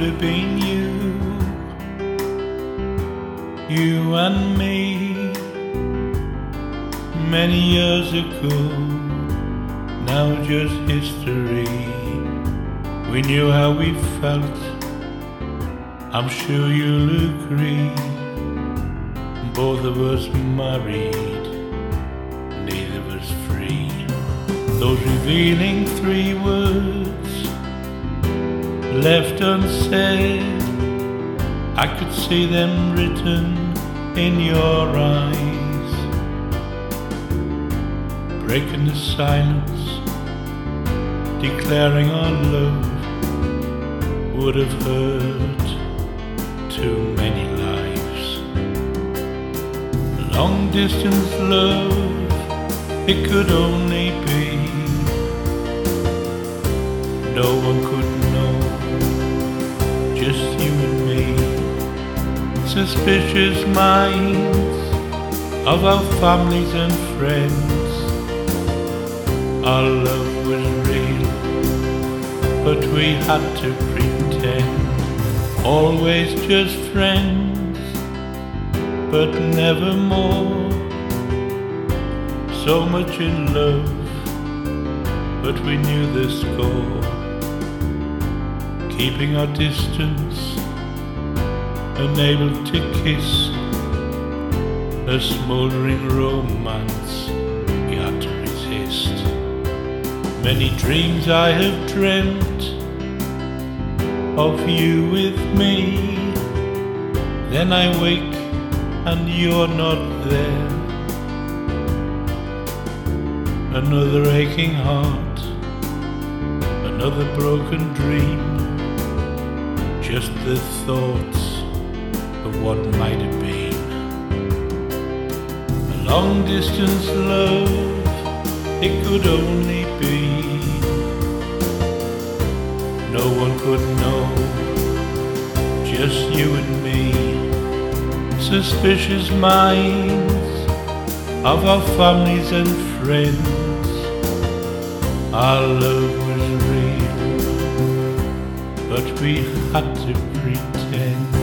have been you and me, many years ago, now just history. We knew how we felt, I'm sure you'll agree. Both of us married, neither of us free. Those revealing 3 words left unsaid, I could see them written in your eyes, breaking the silence, declaring our love would have hurt too many lives. Long distance love, it could only be. No one could know, just you and me. Suspicious minds of our families and friends. Our love was real, but we had to pretend. Always just friends, but never more. So much in love, but we knew the score. Keeping our distance, unable to kiss, a smouldering romance we had to resist. Many dreams I have dreamt of you with me, then I wake and you're not there. Another aching heart, another broken dream, just the thoughts of what might have been. A long distance love, it could only be. No one could know, just you and me. Suspicious minds of our families and friends. Our love was real, but we had to pretend.